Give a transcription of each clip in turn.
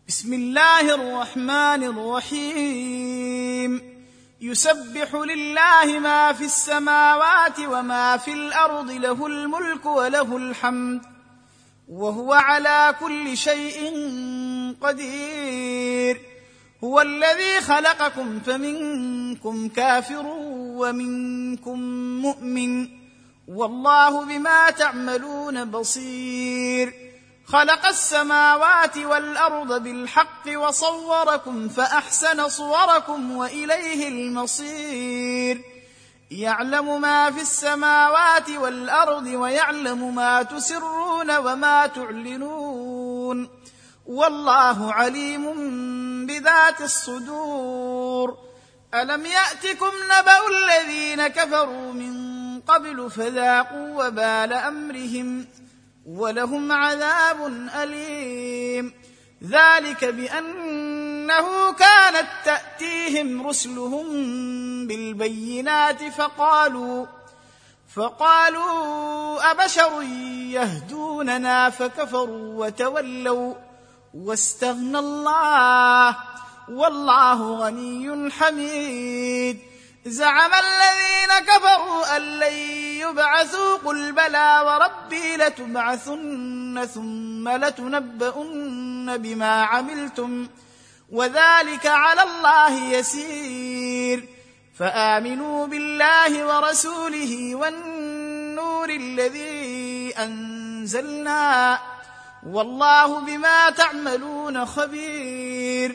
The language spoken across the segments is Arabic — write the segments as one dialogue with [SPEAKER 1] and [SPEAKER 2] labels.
[SPEAKER 1] بسم الله الرحمن الرحيم يسبح لله ما في السماوات وما في الأرض له الملك وله الحمد وهو على كل شيء قدير هو الذي خلقكم فمنكم كافر ومنكم مؤمن والله بما تعملون بصير خلق السماوات والأرض بالحق وصوركم فأحسن صوركم وإليه المصير يعلم ما في السماوات والأرض ويعلم ما تسرون وما تعلنون والله عليم بذات الصدور ألم يأتكم نبأ الذين كفروا من قبل فذاقوا وبال أمرهم ولهم عذاب أليم ذلك بأنه كانت تأتيهم رسلهم بالبينات فقالوا أبشر يهدوننا فكفروا وتولوا واستغنى الله والله غني حميد زعم الذين كفروا أن لن يبعثوا قل بلى وربي لتبعثن ثم لتنبؤن بما عملتم وذلك على الله يسير فآمنوا بالله ورسوله والنور الذي أنزلنا والله بما تعملون خبير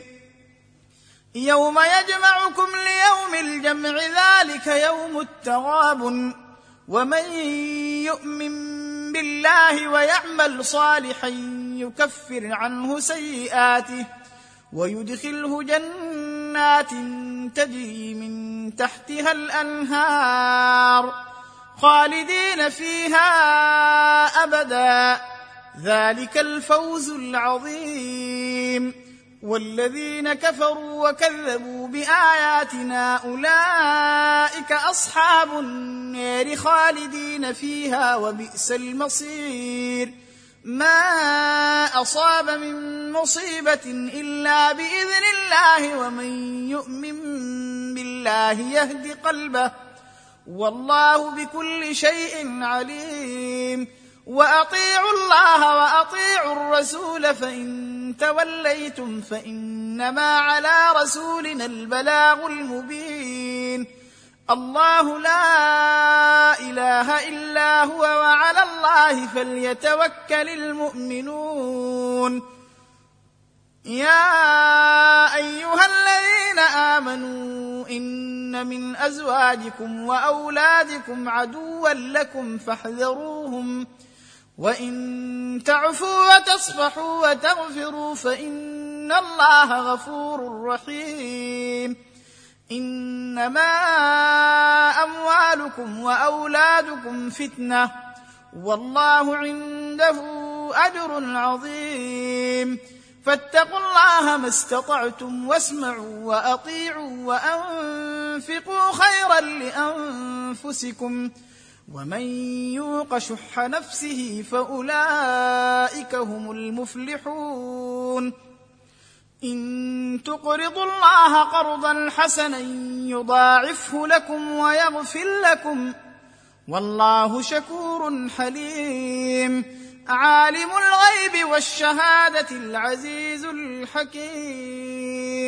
[SPEAKER 1] يوم يجمعكم ليوم الجمع ذلك يوم التغابن ومن يؤمن بالله ويعمل صالحا يكفر عنه سيئاته ويدخله جنات تجري من تحتها الأنهار خالدين فيها أبدا ذلك الفوز العظيم والذين كفروا وكذبوا بآياتنا أولئك أصحاب النار خالدين فيها وبئس المصير ما أصاب من مصيبة إلا بإذن الله ومن يؤمن بالله يهد قلبه والله بكل شيء عليم وأطيعوا الله وأطيعوا الرسول فإن توليتم فإنما على رسولنا البلاغ المبين الله لا إله إلا هو وعلى الله فليتوكل المؤمنون يا أيها الذين آمنوا إن من أزواجكم وأولادكم عدوا لكم فاحذروهم وإن تعفوا وتصفحوا وتغفروا فإن الله غفور رحيم إنما أموالكم وأولادكم فتنة والله عنده أجر عظيم فاتقوا الله ما استطعتم واسمعوا وأطيعوا وأنفقوا خيرا لأنفسكم ومن يوق شح نفسه فأولئك هم المفلحون إن تقرضوا الله قرضا حسنا يضاعفه لكم ويغفر لكم والله شكور حليم عالم الغيب والشهادة العزيز الحكيم